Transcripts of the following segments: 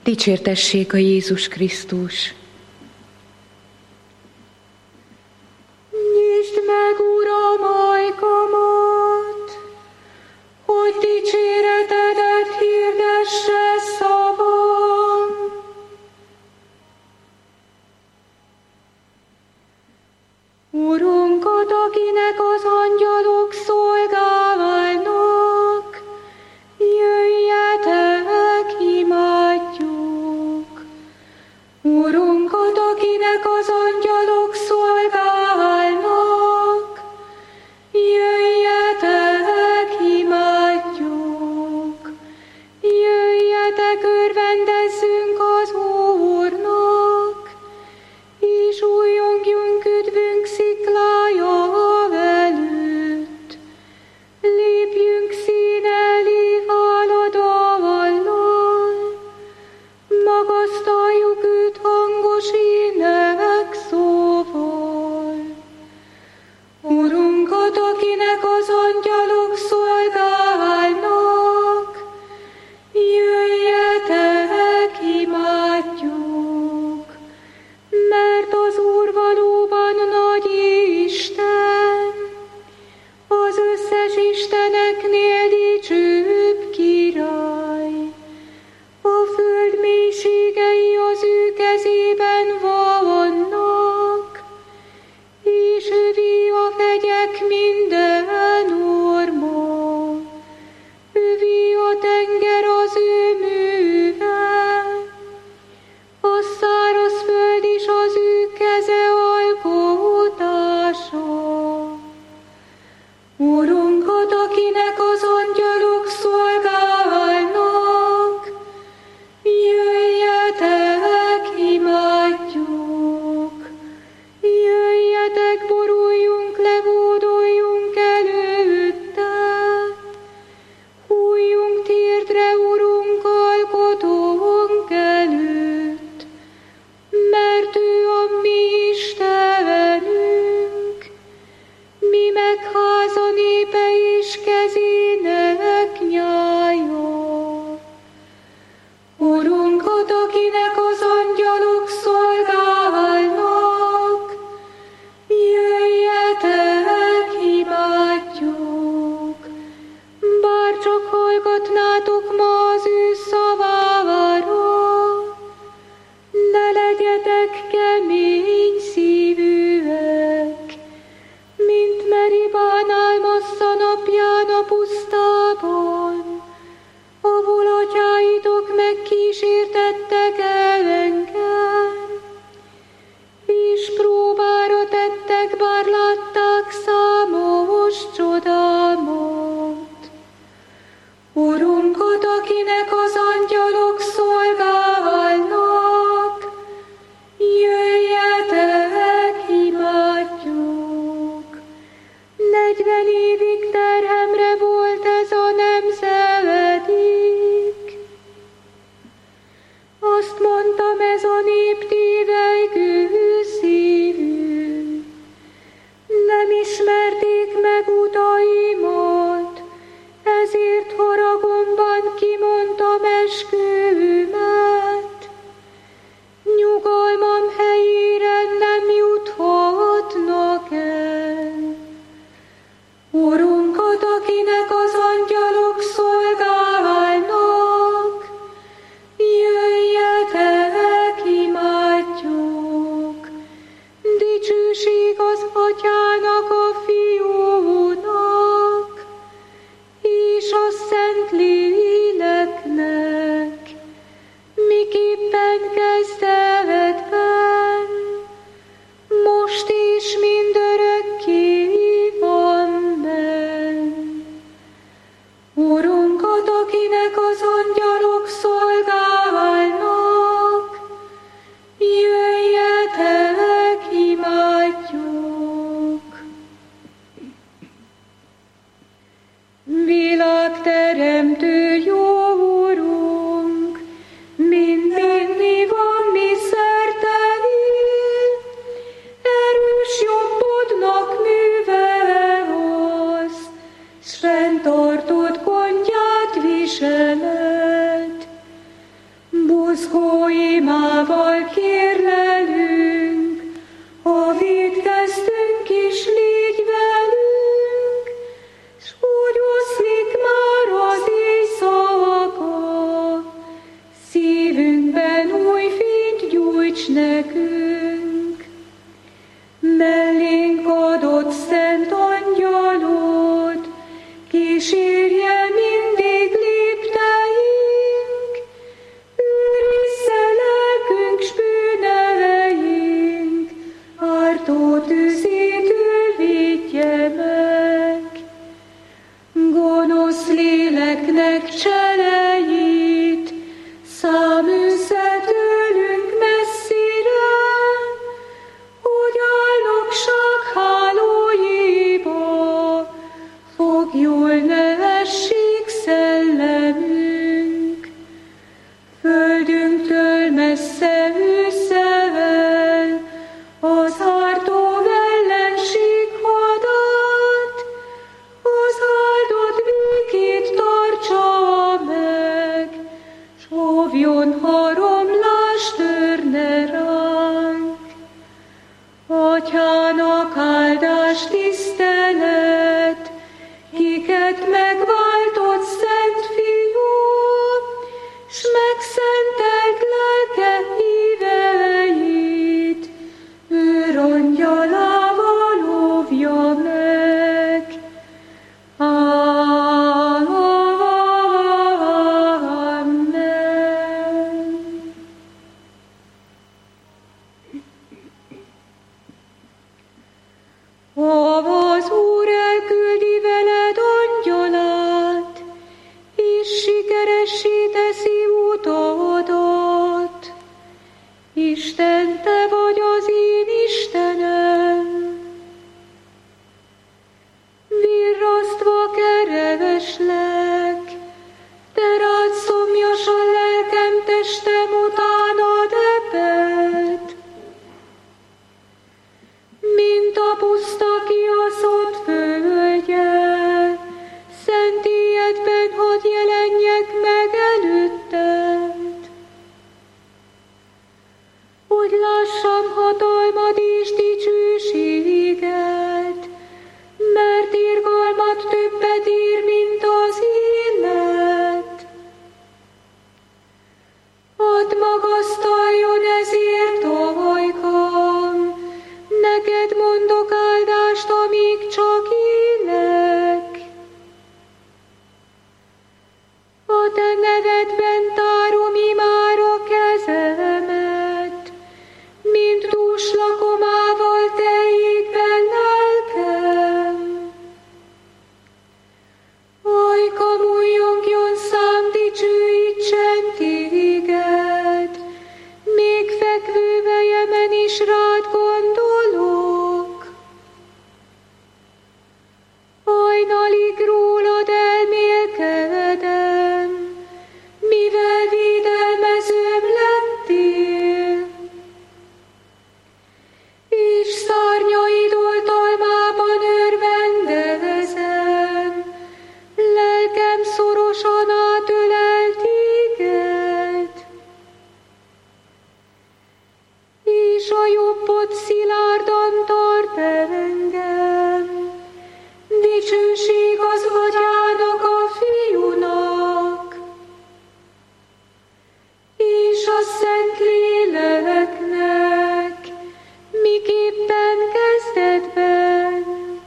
Dicsértessék a Jézus Krisztus! Nyisd meg, Uram, ajkamat, hogy dicséretedet hirdesse szavam. Urunkat, akinek az angyalok szolgálnak, jöjjetek, imádjuk. Urunkat, akinek az angyalok szolgálnak, jöjjetek, imádjuk. Jöjjetek, örvendezzünk az Úrnak, és újjongjunk üdvünk sziklája előtt. Lépjünk színelé háladallal, magasztaljuk őt hangos énekszóval. Urunkat, akinek az angyalok szolgálnak, jöjjetek, imádjuk. Mert az Úr valóban nagy Isten, az összes isteneknél dicsőbb király. A föld mélységei az ő kezében vannak, és övé a fegyek minden orma. Övé a tenger az ő műve, a száraz föld is az ő keze alkotása. Urunkat, akinek az angyalok szolgálnak, jöjjetek, imádjuk. Jöjjetek, boruljunk le, hódoljunk előtte. Hújjunk térdre, Urunk, alkotónk előtt, mert ő a mi Istenünk, mi meg háza népe és kezének nyája. Urunkat, akinek az angyalok szolgálnak, jöjjetek, imádjuk. Bár csak hallgatnátok ma az ő szavára, ne legyetek kemény szívűek, mint Meribán Álmassza napján a pusztában, ahol atyáitok megkísértettek el engem, és próbára tettek, bár látták számos csodámat. Urunkat, akinek az angyalok szolgálnak, jöjjetek, imádjuk. 40 évig terhemre volt ez a nemzedék. Azt mondtam, ez a nép tévelygő szívű. Nem ismerték meg utaimat, ezért haragomban kimondtam esküvőmet. Nyugalmam helyére nem juthatnak el. Urunkat, akinek az angyalok szolgálnak, jöjjetek, imádjuk. Buzgó imával kérlelünk, a védkeztünk is légy velünk, s úgy oszlik már az éjszaka, szívünkben új fényt gyújts nekünk. Mellénk adott szent angyalod, kísérje mindig lépteink, őrizze lelkünk s bűneink, ártó tüzétől védje meg. Gonosz léleknek cseleit száműzze tőlünk messzire, hogy álnokság hálóiba fogjul ne essék szellemünk. Földünktől messze ősszel az ártó ellenség hadat, az áldott békét tartsa meg, s óvjon, ha romlás törne ránk. Atyának áldás tisztelet, kiket megváltott Szent Fiú, s megszentelt lelke híveit, őrangyalával óvja meg. Amen. Az Úr elküldi veled angyalát, és sikeressé teszi utadat. Isten, te vagy az én Istenem. Virrasztva kereveslek, te rád szomjas a lelkem, testem utánad ebed. Mint a puszta kiaszott földje, szent éjjedben hadd jelenjek meg előtted. Hogy lássam hatalmad és dicsőséged, mert irgalmat többet ér, mint az élet. Hadd magasztaljon ezért ajkam, neked mondok áldást, amíg csak élek. A te nevedben tárom imára kezemet, mint dús lakomával teljék be lelkem. Ajkam újjongjon szám, dicsőítsen téged, még fekvő vejemen is rád gondolok. Hajnalig rólad elmélkedem, mivel védelmezőm lettél, és szárnyaid oltalmában örvendezem, lelkem szorosan átölel téged, és a jobbod szilárdan tart engem. Dicsőség az Atyának, a Fiúnak, és a Szent Léleknek, miképpen kezdetben,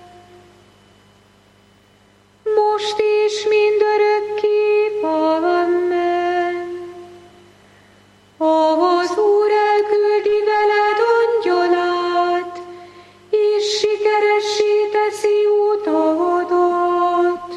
most és mindörökké. Amen. Az Úr elküldi veled angyalát, és sikeressé teszi utadat.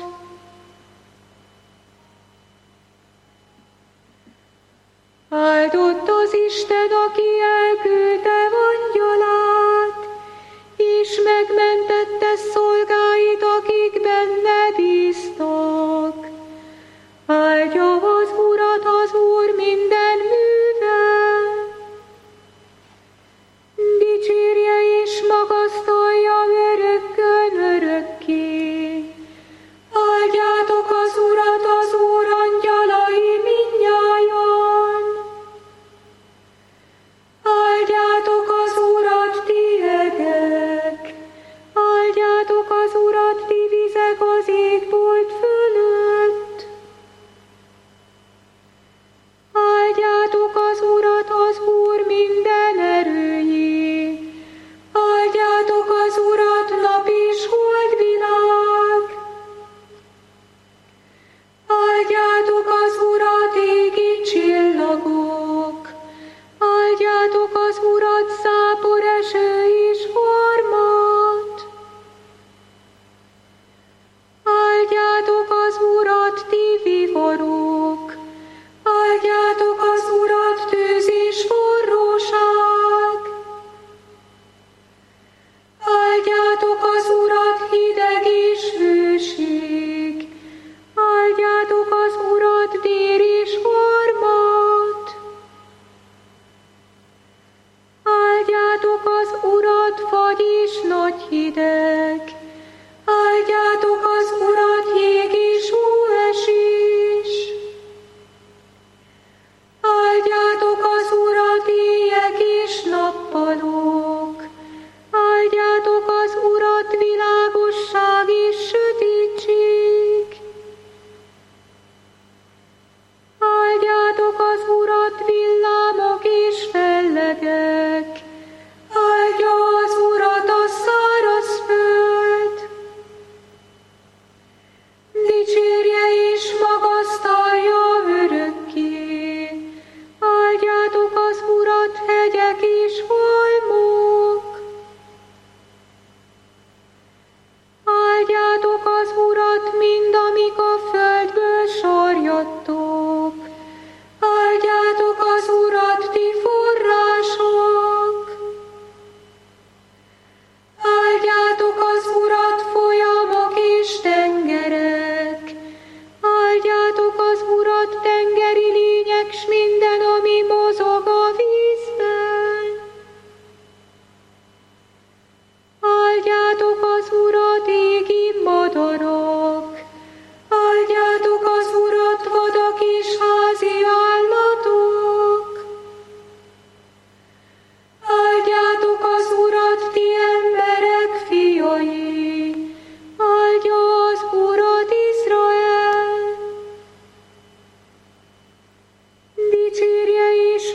Áldott az Isten, aki elküldte angyalát, és megmentette szolgáit, akik benne bíztak. Áldja az Urat az Úr minden műve, dicsérje és magasztalja örökkön örökké. Áldjátok az Urat, az Úr angyalai mindnyájan.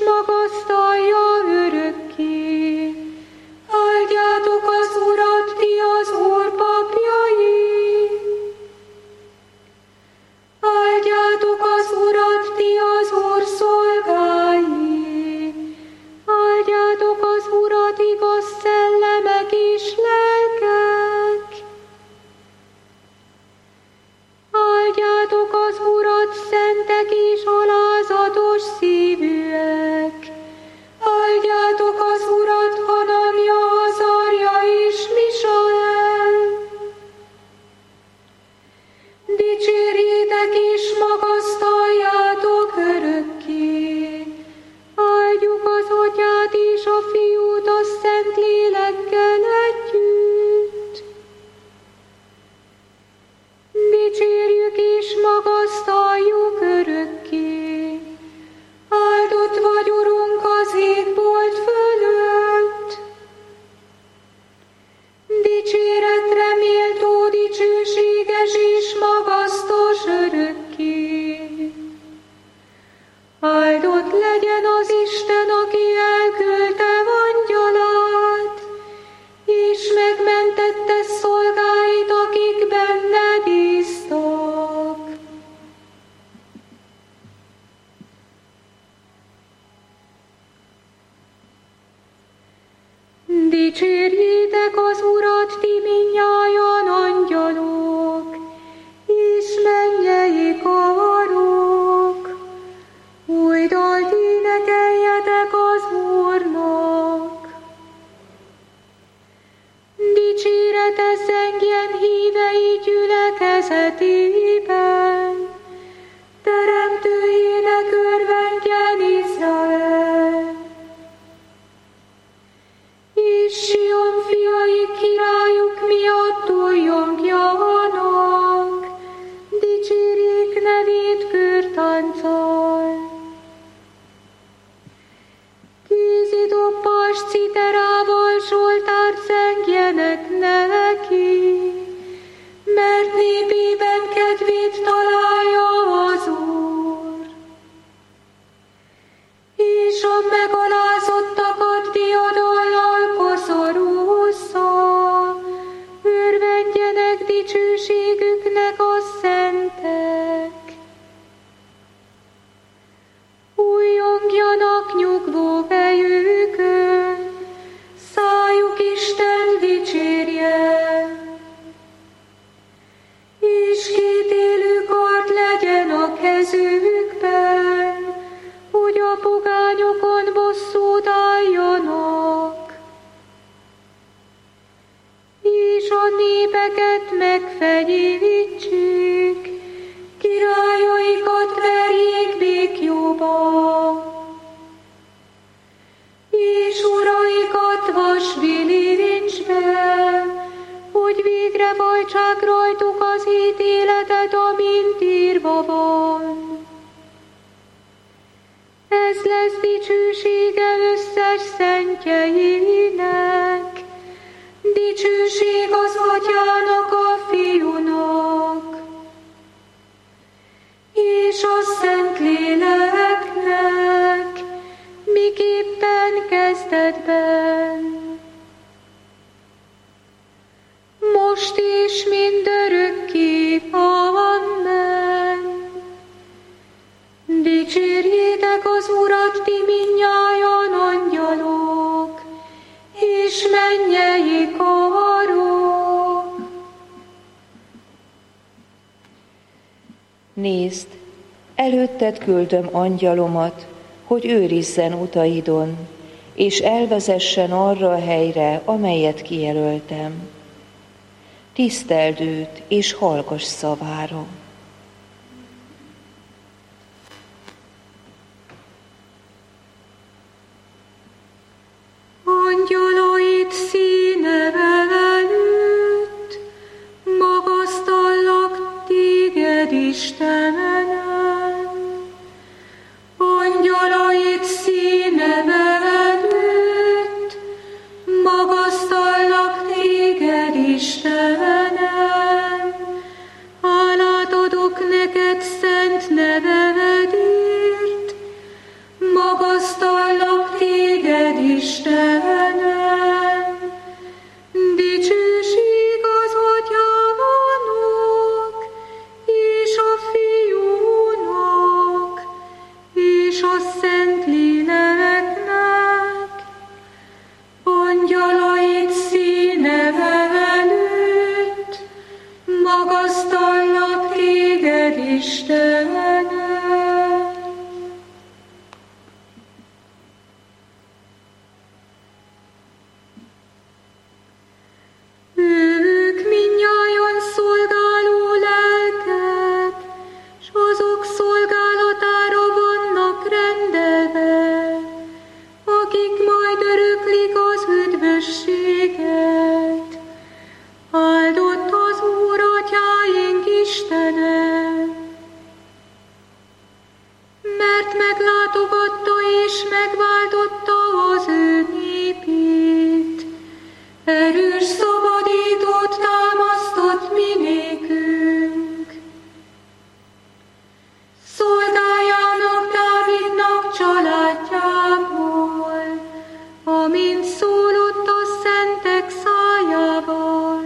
magasztalja örökké. Áldjátok az Urat, ti az Úr papjai! Áldjátok az Urat, ti az Úr szolgái! Áldjátok az Urat, igaz szellemek és lelkek! Áldjátok az Urat, szentek és alázatos szívűek! Áldjátok az Urat, Hanania, Azarja és Misael! Dicsérjétek és magasztaljátok örökké! Áldjuk az Atyát és a Fiút a Szent Lélekkel együtt! Dicsérjük és magasztaljuk örökké! Áldott vagy, Urunk, az égbolt fölött! Dicséretre méltó, dicsőséges és magasztos örökké! Áldott legyen az Isten, aki elküldte angyalát, és megmentette szolgáit, akik benne bíztak. Dicsérjétek az Urat, ti mindnyájan angyalok, és mennyei kavarok! Új dalt énekeljetek az Úrnak! Dicsérete zengjen hívei gyülekezetében, teremtőjének örvendjen Izrael! És Sion fiai királyuk miatt újjongjanak, dicsérjék nevét kürtánccal. Kézidobbas citerával zsoltárt zengjenek neki, mert népében kedvét találja az Úr. És a megalázottakat diadallal koszorúzza, örvendjenek dicsőségüknek a szentek. Újjongjanak nyugvó helyükön, szájuk Isten dicsérje. És kétélű kard legyen a kezükben, hogy a pogányokon bosszút álljanak, és a népeket megfenyítsék, királyaikat verjék békjóba, és uraikat vasbilincsbe, hogy végrehajtsák rajtuk az ítéletet, amint írva van. Ez lesz dicsősége összes szentjeinek, dicsőség az Atyának, a Fiúnak, és a Szentléleknek, miképpen kezdetben, most és mindörökké. Amen. Dicsérjétek az Urat, ti mindnyájan angyalok, és mennyei kavarok! Nézd, előtted küldöm angyalomat, hogy őrizzen utaidon, és elvezessen arra a helyre, amelyet kijelöltem. Tiszteld őt, és hallgass szavára. Angyalait színe előtt magasztallak téged, Istenem. Angyalait színe előtt magasztallak téged, Istenem. Hálát Magasztallak téged, Istenem, dicsőség az Atyának, és a Fiúnak, és a Szentléleknek, angyalait színeve előtt, magasztallak téged, Istenem. Ők mindnyájan szolgáló lelkek, s azok szolgálatára vannak rendelve, akik majd öröklik az üdvösséget. Áldott az Úr, Atyáink Istene, mert meglátogatta és megváltotta az ő népét. Erős szabadítót támasztott mi nékünk. Szolgájának, Dávidnak családjából, amint szólott a szentek szájával.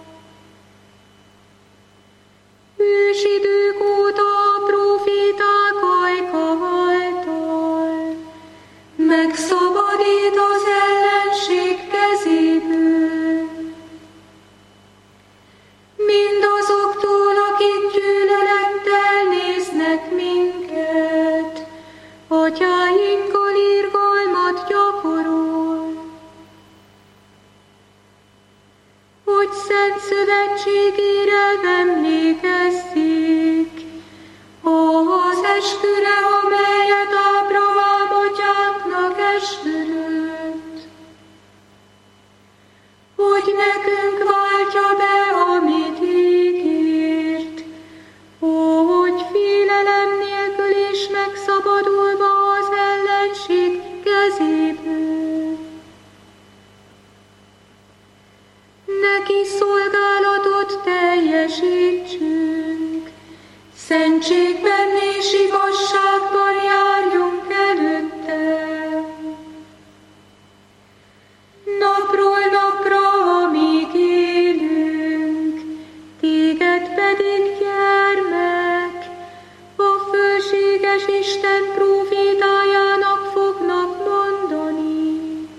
Ősidők óta a próféták ajka által megszabadít az ellenség kezéből. Mindazoktól, akik gyűlölettel néznek minket, atyáinkkal irgalmat gyakorol. Hogy szent szövetségére emlékezzék, az esküre, amelyet Ábrahám atyánknak esküdött, hogy nekünk váltja be, amit ígért, hogy félelem nélkül és megszabadulva az ellenség kezéből. Neki szolgálatot teljesítsünk, szentségben és igazságban járjunk előtte. Napról napra, amíg élünk, téged pedig, gyermek, a fölséges Isten prófétájának fognak mondani.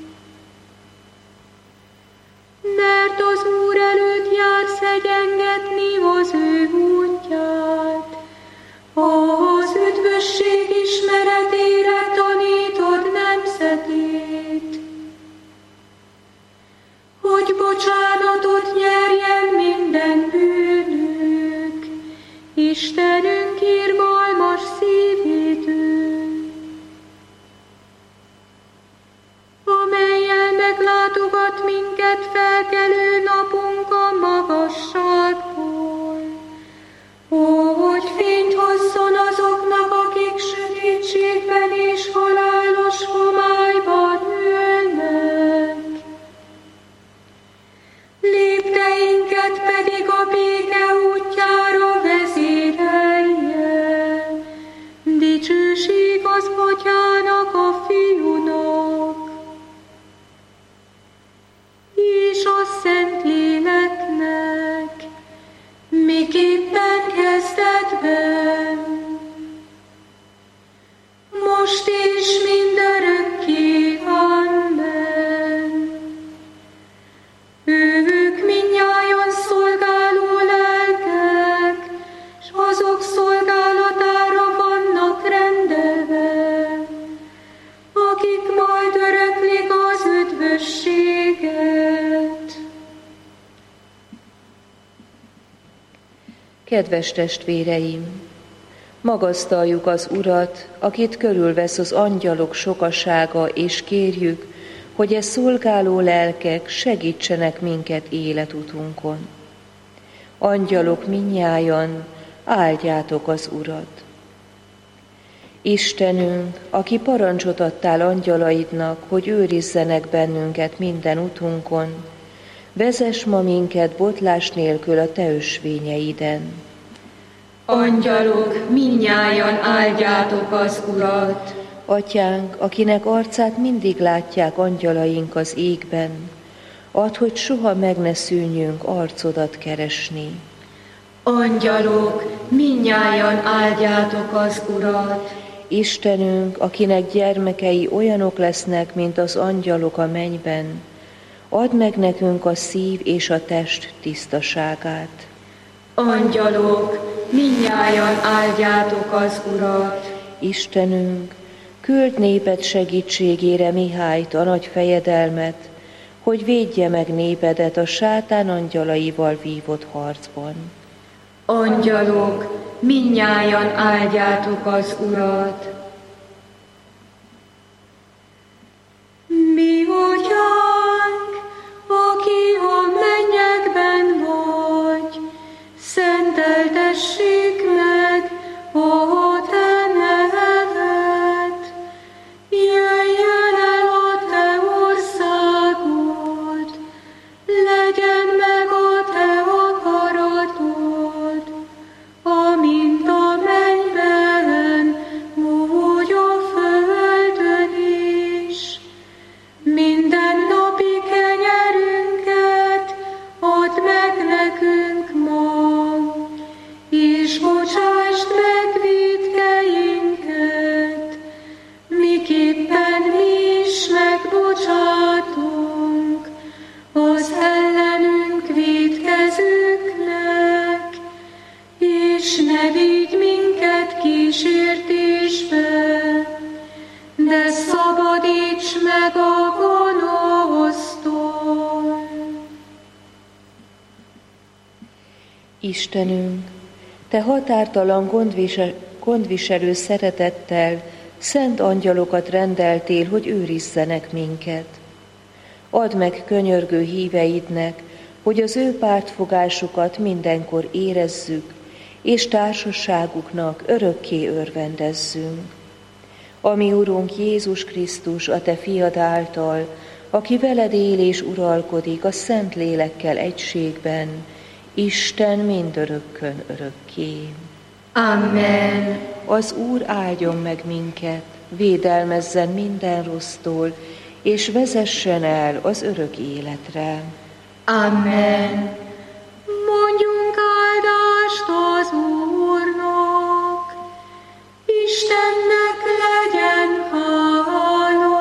Mert az Úr előtt jársz egyengetni az ő útját, az üdvösség ismeretére tanítod nemzetét, hogy bocsánatot nyerjen minden bűnük, Istenünk irgalmas szívétől, amellyel meglátogat minket felkelő napunk a magasságból, hogy fényt hozzon azoknak, akik sötétségben és halálos homályban ülnek. Lépteinket pedig a béke útjára vezérelje. Dicsőség az Atyának, a Fiúnak, és a Szentléleknek, miképpen kezdetben, most és mindörökké. Amen. Ők mindnyájan szolgáló lelkek, s azok szolgálatára vannak rendelve, akik majd öröklik az üdvösséget. Kedves testvéreim, magasztaljuk az Urat, akit körülvesz az angyalok sokasága, és kérjük, hogy e szolgáló lelkek segítsenek minket életutunkon. Angyalok mindnyájan, áldjátok az Urat. Istenünk, aki parancsot adtál angyalaidnak, hogy őrizzenek bennünket minden utunkon, vezess ma minket botlás nélkül a te ösvényeiden. Angyalok, mindnyájan áldjátok az Urat! Atyánk, akinek arcát mindig látják angyalaink az égben, add, hogy soha meg ne szűnjünk arcodat keresni. Angyalok, mindnyájan áldjátok az Urat. Istenünk, akinek gyermekei olyanok lesznek, mint az angyalok a mennyben, add meg nekünk a szív és a test tisztaságát. Angyalok, mindnyájan áldjátok az Urat. Istenünk, küld néped segítségére Mihályt, a nagy fejedelmet, hogy védje meg népedet a sátán angyalaival vívott harcban. Angyalok, mindnyájan áldjátok az Urat. Mi Atyánk, aki a mennyekben vagy, szenteltessék meg a te neved. Jöjjön el a te országod, legyen meg a te akaratod, amint a mennyben, úgy a földön is. Minden napi kenyerünket add meg nekünk ma, és bocsásd meg vétkeinket, miképpen mi is megbocsátunk az ellenünk vétkezőknek, és ne vigy minket kísértésbe, de szabadíts meg a gonosztól. Istenünk, te határtalan gondviselő szeretettel szent angyalokat rendeltél, hogy őrizzenek minket. Add meg könyörgő híveidnek, hogy az ő pártfogásukat mindenkor érezzük, és társaságuknak örökké örvendezzünk. Ami Urunk Jézus Krisztus, a te fiad által, aki veled él és uralkodik a Szent Lélekkel egységben, Isten mindörökkön örökké. Amen. Az Úr áldjon meg minket, védelmezzen minden rossztól, és vezessen el az örök életre. Amen. Mondjunk áldást az Úrnak, Istennek legyen hála.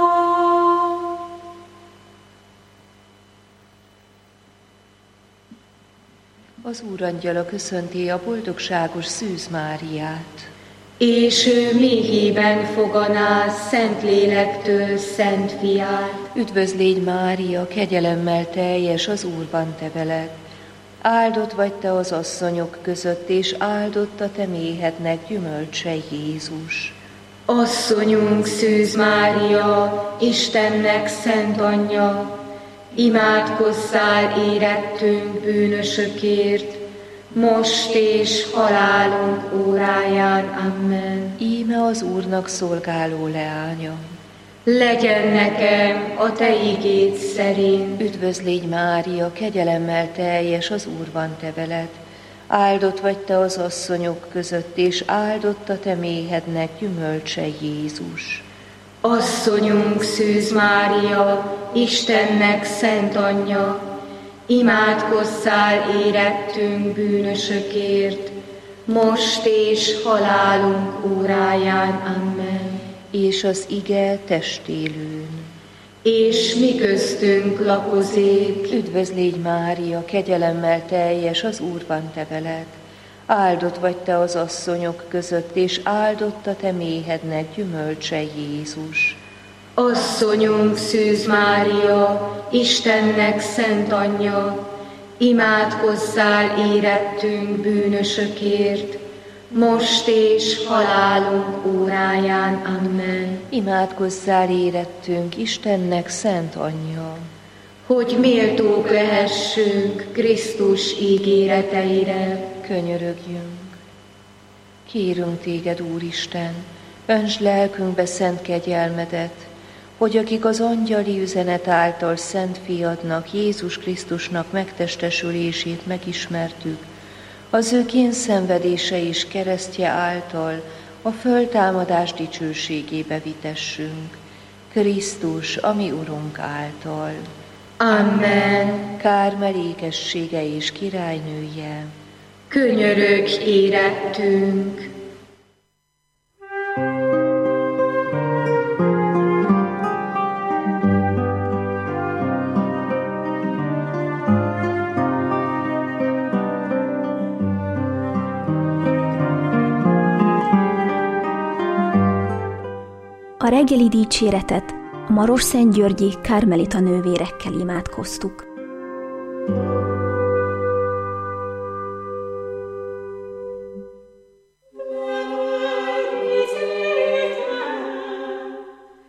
Az Úr angyala köszönti a boldogságos Szűz Máriát. És ő méhében foganá Szentlélektől Szent Fiát. Üdvözlégy Mária, kegyelemmel teljes, az Úr van te veled. Áldott vagy te az asszonyok között, és áldott a te méhednek gyümölcse Jézus. Asszonyunk Szűz Mária, Istennek szent anyja, imádkozzál érettünk bűnösökért, most és halálunk óráján. Amen. Íme az Úrnak szolgáló leánya. Legyen nekem a te igéd szerint. Üdvözlégy Mária, kegyelemmel teljes, az Úr van te veled. Áldott vagy te az asszonyok között, és áldott a te méhednek gyümölcse Jézus. Asszonyunk Szűz Mária, Istennek szent anyja, imádkozzál érettünk bűnösökért, most és halálunk óráján. Amen. És az ige testélőn. És mi köztünk lakozék. Üdvözlégy Mária, kegyelemmel teljes, az Úr van te veled. Áldott vagy te az asszonyok között, és áldott a te méhednek gyümölcse Jézus. Asszonyunk Szűz Mária, Istennek szent anyja, imádkozzál érettünk bűnösökért, most és halálunk óráján. Amen. Imádkozzál érettünk Istennek szent anyja, hogy méltók lehessünk Krisztus ígéreteire. Könyörögjünk. Kérünk téged, Úristen, öntsd lelkünkbe szent kegyelmedet, hogy akik az angyali üzenet által szent fiadnak, Jézus Krisztusnak megtestesülését megismertük, az ő kényszenvedése és keresztje által a föltámadás dicsőségébe vitessünk, Krisztus, a mi Urunk által. Amen. Kármel ékessége és királynője, Könyörögj érettünk. A reggeli dicséretet a Marosszentgyörgyi Kármelita nővérekkel imádkoztuk.